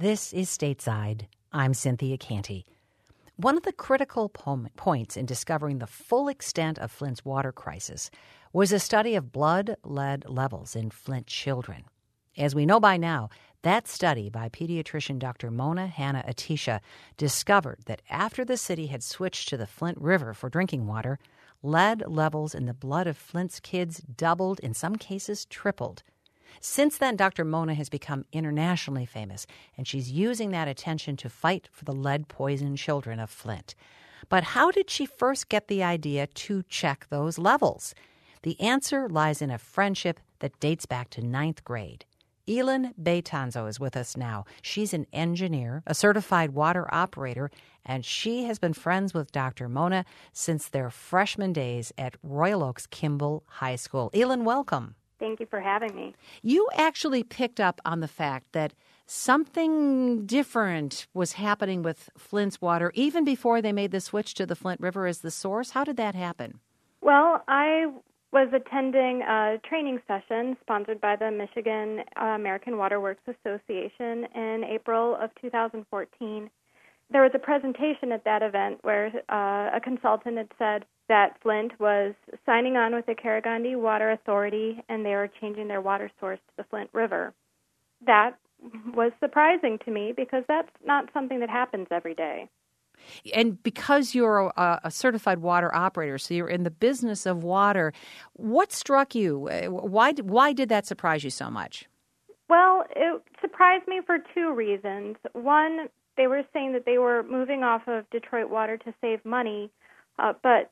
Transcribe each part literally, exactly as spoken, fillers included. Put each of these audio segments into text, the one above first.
This is Stateside. I'm Cynthia Canty. One of the critical po- points in discovering the full extent of Flint's water crisis was a study of blood lead levels in Flint children. As we know by now, that study by pediatrician Doctor Mona Hanna-Attisha discovered that after the city had switched to the Flint River for drinking water, lead levels in the blood of Flint's kids doubled, in some cases tripled. Since then, Doctor Mona has become internationally famous, and she's using that attention to fight for the lead-poisoned children of Flint. But how did she first get the idea to check those levels? The answer lies in a friendship that dates back to ninth grade. Elin Betanzo is with us now. She's an engineer, a certified water operator, and she has been friends with Doctor Mona since their freshman days at Royal Oaks Kimball High School. Elin, welcome. Thank you for having me. You actually picked up on the fact that something different was happening with Flint's water even before they made the switch to the Flint River as the source. How did that happen? Well, I was attending a training session sponsored by the Michigan uh, American Water Works Association in April of two thousand fourteen. There was a presentation at that event where uh, a consultant had said that Flint was signing on with the Karagandie Water Authority and they were changing their water source to the Flint River. That was surprising to me because that's not something that happens every day. And because you're a, a certified water operator, so you're in the business of water, what struck you? Why, why did that surprise you so much? Well, it surprised me for two reasons. One, they were saying that they were moving off of Detroit Water to save money, uh, but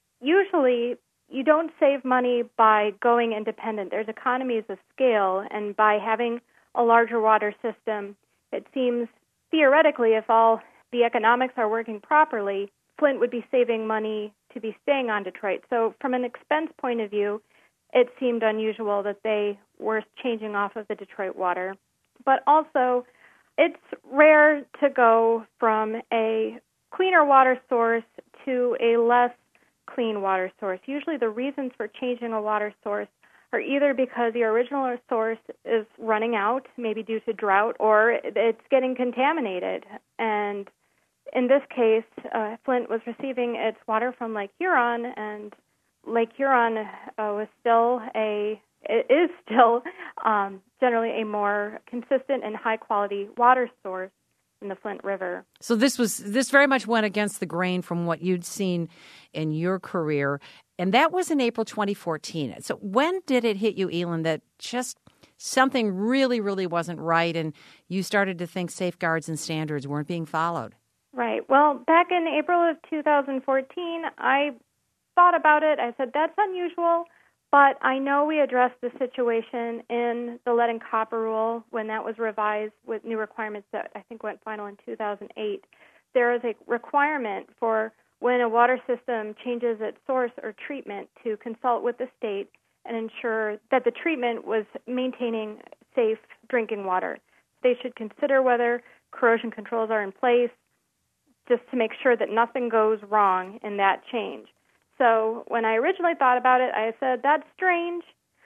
usually you don't save money by going independent. There's economies of scale, and by having a larger water system, it seems theoretically if all the economics are working properly, Flint would be saving money to be staying on Detroit. So from an expense point of view, it seemed unusual that they were changing off of the Detroit water. But also, it's rare to go from a cleaner water source to a less clean water source. Usually the reasons for changing a water source are either because the original source is running out, maybe due to drought, or it's getting contaminated. And in this case, uh, Flint was receiving its water from Lake Huron, and Lake Huron uh, was still a, it is still um, generally a more consistent and high-quality water source in the Flint River. So this was this very much went against the grain from what you'd seen in your career, and that was in April twenty fourteen. So when did it hit you, Elin, that just something really, really wasn't right, and you started to think safeguards and standards weren't being followed? Right. Well, back in April of two thousand fourteen, I thought about it. I said, that's unusual, but I know we addressed the situation in the lead and copper rule when that was revised with new requirements that I think went final in two thousand eight. There is a requirement for when a water system changes its source or treatment to consult with the state and ensure that the treatment was maintaining safe drinking water. They should consider whether corrosion controls are in place, just to make sure that nothing goes wrong in that change. So when I originally thought about it, I said, that's strange,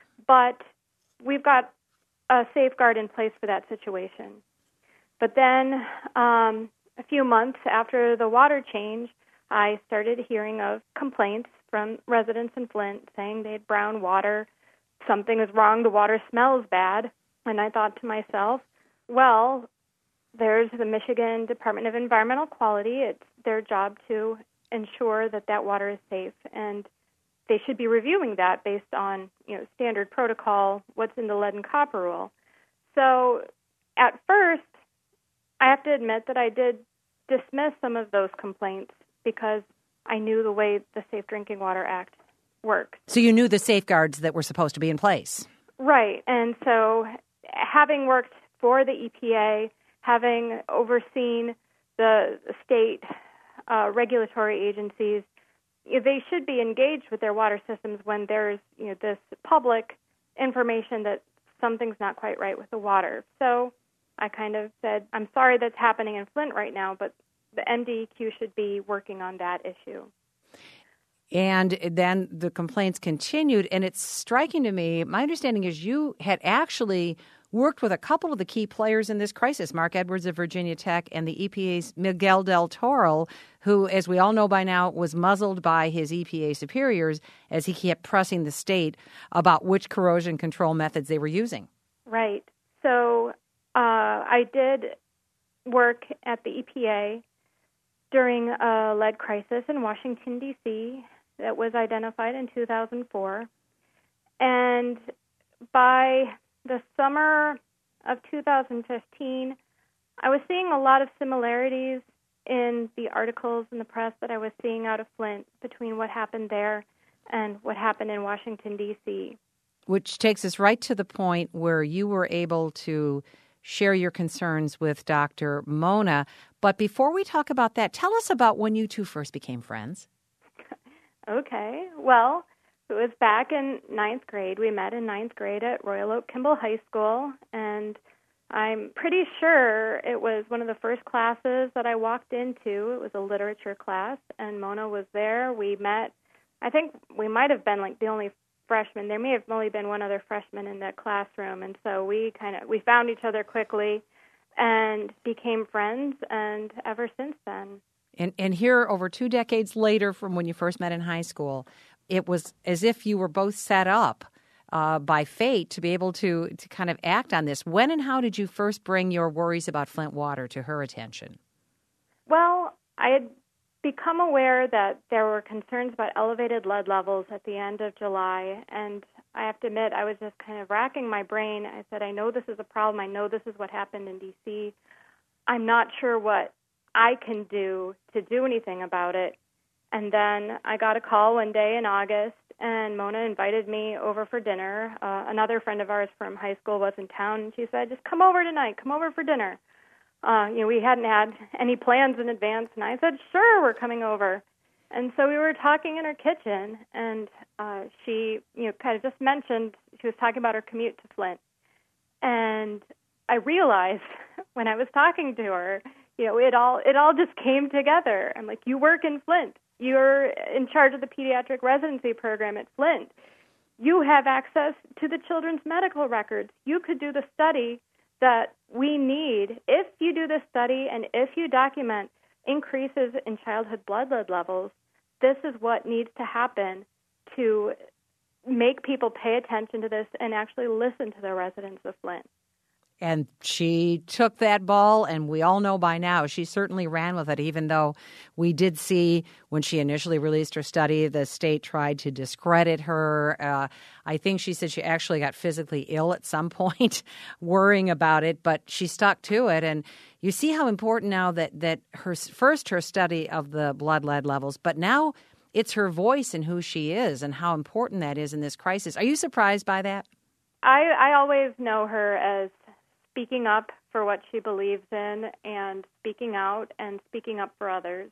but we've got a safeguard in place for that situation. But then um, a few months after the water change, I started hearing of complaints from residents in Flint saying they had brown water, something is wrong, the water smells bad. And I thought to myself, well, there's the Michigan Department of Environmental Quality. It's their job to ensure that that water is safe, and they should be reviewing that based on, you know, standard protocol, what's in the lead and copper rule. So at first, I have to admit that I did dismiss some of those complaints because I knew the way the Safe Drinking Water Act works. So you knew the safeguards that were supposed to be in place. Right, and so having worked for the E P A, having overseen the state uh, regulatory agencies, they should be engaged with their water systems when there's, you know, this public information that something's not quite right with the water. So I kind of said, I'm sorry that's happening in Flint right now, but the M D E Q should be working on that issue. And then the complaints continued, and it's striking to me, my understanding is you had actually worked with a couple of the key players in this crisis, Mark Edwards of Virginia Tech and the E P A's Miguel del Toro, who, as we all know by now, was muzzled by his E P A superiors as he kept pressing the state about which corrosion control methods they were using. Right. So uh, I did work at the E P A during a lead crisis in Washington, D C that was identified in two thousand four. And by the summer of two thousand fifteen, I was seeing a lot of similarities in the articles in the press that I was seeing out of Flint between what happened there and what happened in Washington, D C. Which takes us right to the point where you were able to share your concerns with Doctor Mona. But before we talk about that, tell us about when you two first became friends. Okay. Well, it was back in ninth grade. We met in ninth grade at Royal Oak Kimball High School, and I'm pretty sure it was one of the first classes that I walked into. It was a literature class, and Mona was there. We met. I think we might have been like the only freshmen. There may have only been one other freshman in that classroom, and so we kind of we found each other quickly and became friends, and ever since then. And and here, over two decades later from when you first met in high school, it was as if you were both set up uh, by fate to be able to, to kind of act on this. When and how did you first bring your worries about Flint water to her attention? Well, I had become aware that there were concerns about elevated lead levels at the end of July, and I have to admit, I was just kind of racking my brain. I said, I know this is a problem. I know this is what happened in D C. I'm not sure what I can do to do anything about it. And then I got a call one day in August, and Mona invited me over for dinner. Uh, another friend of ours from high school was in town, and she said, just come over tonight, come over for dinner. Uh, you know, we hadn't had any plans in advance, and I said, sure, we're coming over. And so we were talking in her kitchen, and uh, she, you know, kind of just mentioned, she was talking about her commute to Flint. And I realized when I was talking to her, you know, it all it all just came together. I'm like, you work in Flint. You're in charge of the pediatric residency program at Flint. You have access to the children's medical records. You could do the study that we need. If you do this study and if you document increases in childhood blood lead levels, this is what needs to happen to make people pay attention to this and actually listen to the residents of Flint. And she took that ball, and we all know by now she certainly ran with it, even though we did see when she initially released her study, the state tried to discredit her. Uh, I think she said she actually got physically ill at some point worrying about it, but she stuck to it. And you see how important now that, that her first her study of the blood lead levels, but now it's her voice and who she is and how important that is in this crisis. Are you surprised by that? I, I always know her as speaking up for what she believes in and speaking out and speaking up for others.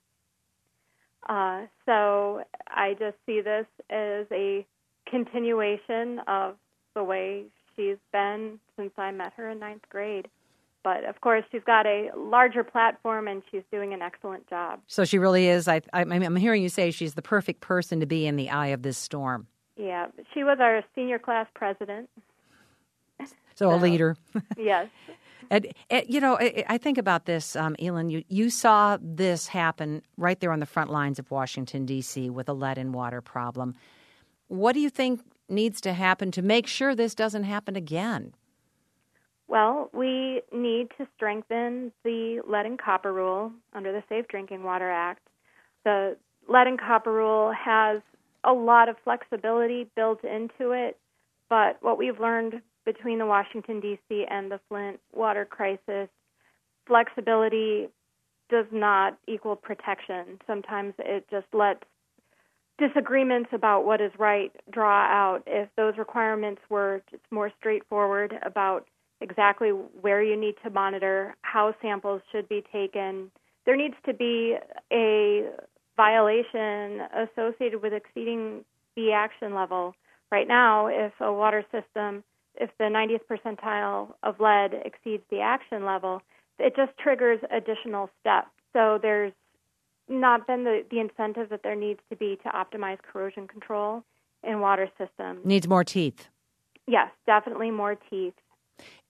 Uh, so I just see this as a continuation of the way she's been since I met her in ninth grade. But, of course, she's got a larger platform, and she's doing an excellent job. So she really is. I, I, I'm hearing you say she's the perfect person to be in the eye of this storm. Yeah, she was our senior class president. So, so a leader. Yes. And, and, you know, I, I think about this, um, Elin, you, you saw this happen right there on the front lines of Washington, D C with a lead and water problem. What do you think needs to happen to make sure this doesn't happen again? Well, we need to strengthen the lead and copper rule under the Safe Drinking Water Act. The lead and copper rule has a lot of flexibility built into it, but what we've learned between the Washington, D C and the Flint water crisis, flexibility does not equal protection. Sometimes it just lets disagreements about what is right draw out. If those requirements were just more straightforward about exactly where you need to monitor, how samples should be taken, there needs to be a violation associated with exceeding the action level. Right now, if a water system, if the ninetieth percentile of lead exceeds the action level, it just triggers additional steps. So there's not been the, the incentive that there needs to be to optimize corrosion control in water systems. Needs more teeth. Yes, definitely more teeth.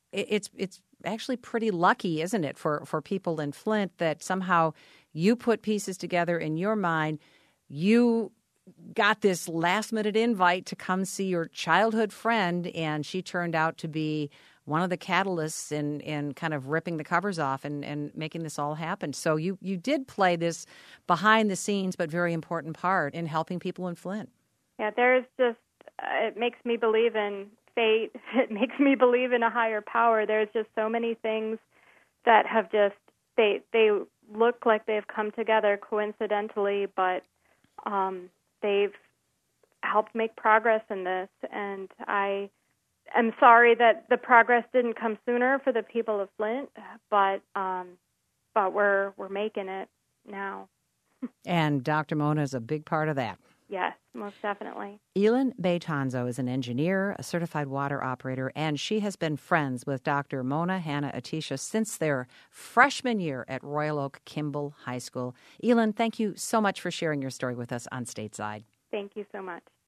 it, it's it's actually pretty lucky, isn't it, for, for people in Flint that somehow you put pieces together in your mind. You got this last-minute invite to come see your childhood friend, and she turned out to be one of the catalysts in, in kind of ripping the covers off and, and making this all happen. So you, you did play this behind-the-scenes but very important part in helping people in Flint. Yeah, there's just, uh, it makes me believe in fate. It makes me believe in a higher power. There's just so many things that have just, they they look like they've come together coincidentally, but um, they've helped make progress in this. And I am sorry that the progress didn't come sooner for the people of Flint, but um, but we're we're making it now. And Doctor Mona is a big part of that. Yes, most definitely. Elin Betanzo is an engineer, a certified water operator, and she has been friends with Doctor Mona Hanna-Attisha since their freshman year at Royal Oak Kimball High School. Elin, thank you so much for sharing your story with us on Stateside. Thank you so much.